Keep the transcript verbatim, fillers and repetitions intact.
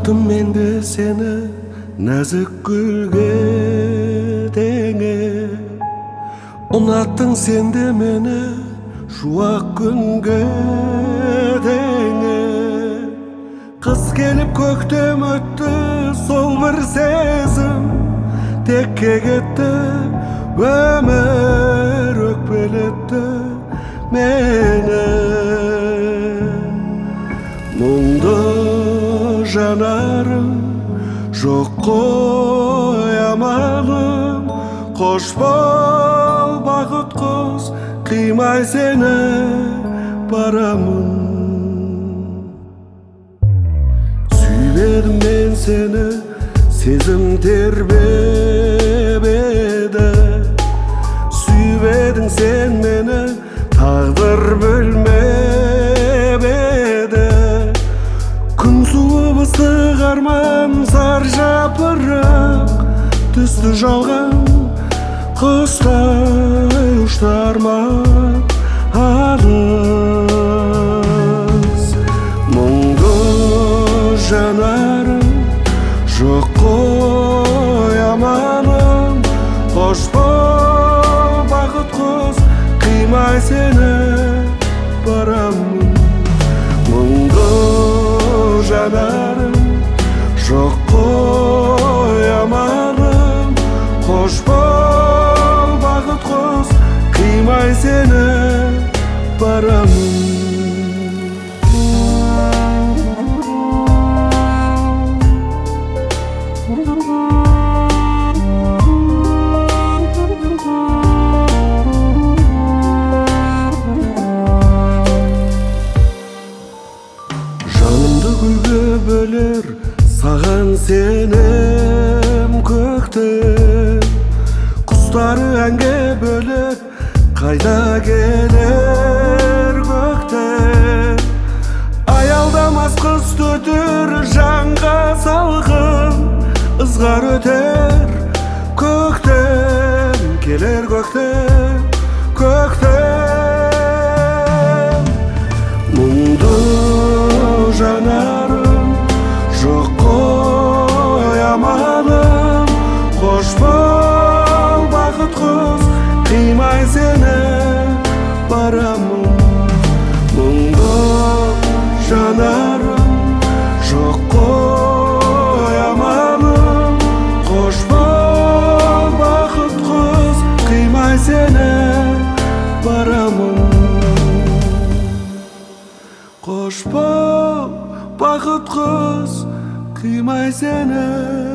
Unаттым мен де сені нәзік гүлге теңе. Unаттың сен де мені шуақ күнге теңе. Қыс келіп көктем өтті, сол бір сезім текке кетті. Өмір өкпелетті мені. Мұңды жанарым жоқ қой амалым. Қош бол бақыт құс, қимай сені барамын. Сүйбедім мен сені, сезім тербеп еді. Сүйбедің сен мені, тағдыр бөлмеп еді. Күн суып ыстық арман, зар жапырақ түсті жалған. Құстай ұшты арман алыс. Мұңды жанарым жоқ қой амалым. Қош бол бақыт құс, қимай сені барамын. Мұңды жанарым жоқ қой амалым. Қош бол бақыт құс, қимай сені барамын. Жанымды гүлге бөлер саған сенім көктем. Құстары әнге бөлеп қайда келер көктем. Аялдамас қыс төтер жанға салқын, ызғар өтер көктем. Келер көктем, көктем. Мұңды жанарым жоқ қой амалым. Қош бол бақыт құс, қимай сені барамын. Мұңды жанарым жоқ қой амалым. Қош бол бақыт құс, қимай сені барамын. Қош бол бақыт құс, қимай сені